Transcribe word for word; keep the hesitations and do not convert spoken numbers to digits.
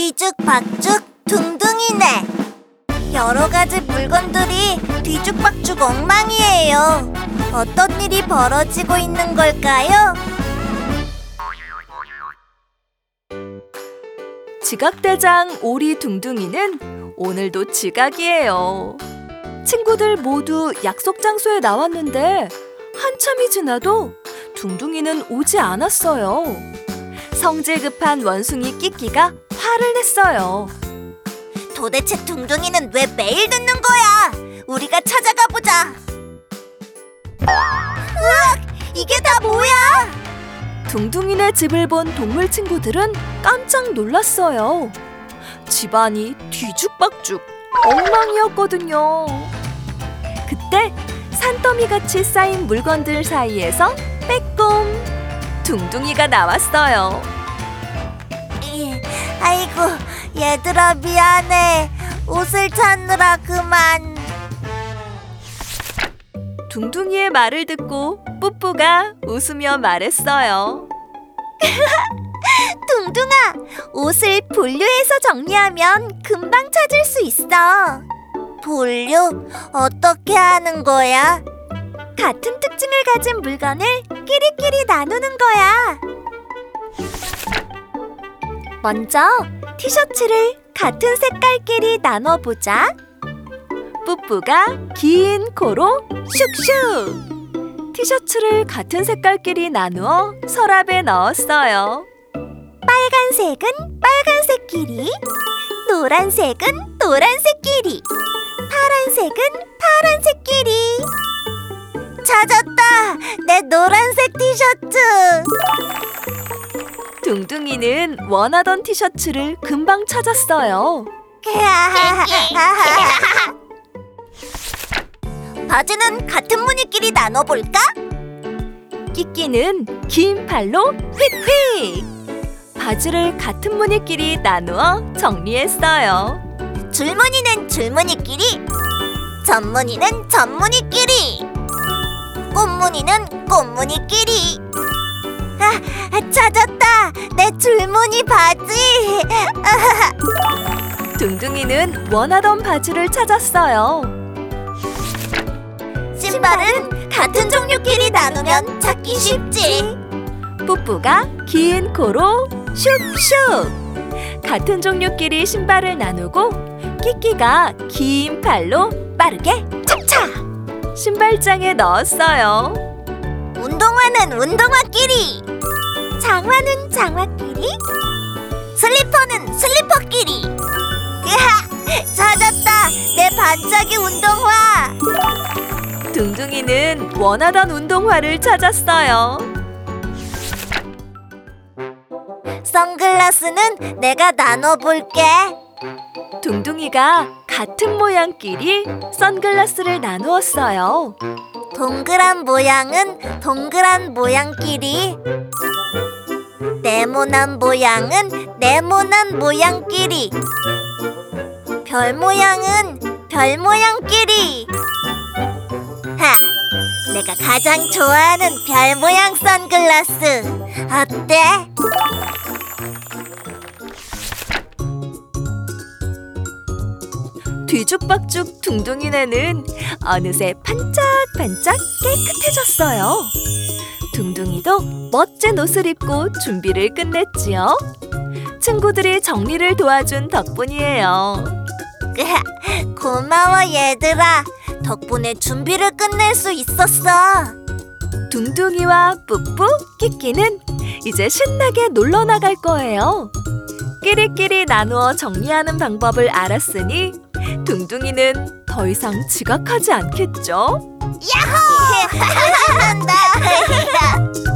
뒤죽박죽 둥둥이네. 여러 가지 물건들이 뒤죽박죽 엉망이에요. 어떤 일이 벌어지고 있는 걸까요? 지각대장 오리 둥둥이는 오늘도 지각이에요. 친구들 모두 약속 장소에 나왔는데 한참이 지나도 둥둥이는 오지 않았어요. 성질 급한 원숭이 끼끼가 화를 냈어요. 도대체 둥둥이는 왜 매일 늦는 거야? 우리가 찾아가 보자. 으악! 이게 다 뭐야? 둥둥이네 집을 본 동물 친구들은 깜짝 놀랐어요. 집안이 뒤죽박죽 엉망이었거든요. 그때 산더미같이 쌓인 물건들 사이에서 빼꼼 둥둥이가 나왔어요. 이, 아이고, 얘들아 미안해. 옷을 찾느라 그만. 둥둥이의 말을 듣고 뿌뿌가 웃으며 말했어요. 둥둥아, 옷을 분류해서 정리하면 금방 찾을 수 있어. 분류? 어떻게 하는 거야? 같은 특징을 가진 물건을 끼리끼리 나누는 거야. 먼저 티셔츠를 같은 색깔끼리 나눠보자. 뿌뿌가 긴 코로 슉슉! 티셔츠를 같은 색깔끼리 나누어 서랍에 넣었어요. 빨간색은 빨간색끼리, 노란색은 노란색끼리, 파란색은 파란색끼리. 찾았다! 내 노란색 티셔츠! 둥둥이는 원하던 티셔츠를 금방 찾았어요. 바지는 같은 무늬끼리 나눠볼까? 끼끼는 긴 팔로 휙휙! 바지를 같은 무늬끼리 나누어 정리했어요. 줄무늬는 줄무늬끼리, 전무늬는 전무늬끼리, 꽃무늬는 꽃무늬끼리. 아, 찾았다! 내 줄무늬 바지! 둥둥이는 원하던 바지를 찾았어요. 신발은 같은 종류끼리 나누면 찾기 쉽지. 뿌뿌가 긴 코로 슉슉! 같은 종류끼리 신발을 나누고 끼끼가 긴 팔로 빠르게 착착! 신발장에 넣었어요. 운동화는 운동화끼리, 장화는 장화끼리, 슬리퍼는 슬리퍼끼리. 으하! 찾았다! 내 반짝이 운동화! 둥둥이는 원하던 운동화를 찾았어요. 선글라스는 내가 나눠볼게. 둥둥이가 같은 모양끼리 선글라스를 나누었어요. 동그란 모양은 동그란 모양끼리, 네모난 모양은 네모난 모양끼리, 별 모양은 별 모양끼리. 하! 내가 가장 좋아하는 별 모양 선글라스. 어때? 뒤죽박죽 둥둥이네는 어느새 반짝반짝 깨끗해졌어요. 둥둥이도 멋진 옷을 입고 준비를 끝냈지요. 친구들이 정리를 도와준 덕분이에요. 고마워 얘들아. 덕분에 준비를 끝낼 수 있었어. 둥둥이와 뿌뿌, 끼끼는 이제 신나게 놀러 나갈 거예요. 끼리끼리 나누어 정리하는 방법을 알았으니 둥둥이는 더 이상 지각하지 않겠죠? 야호! 잘한다.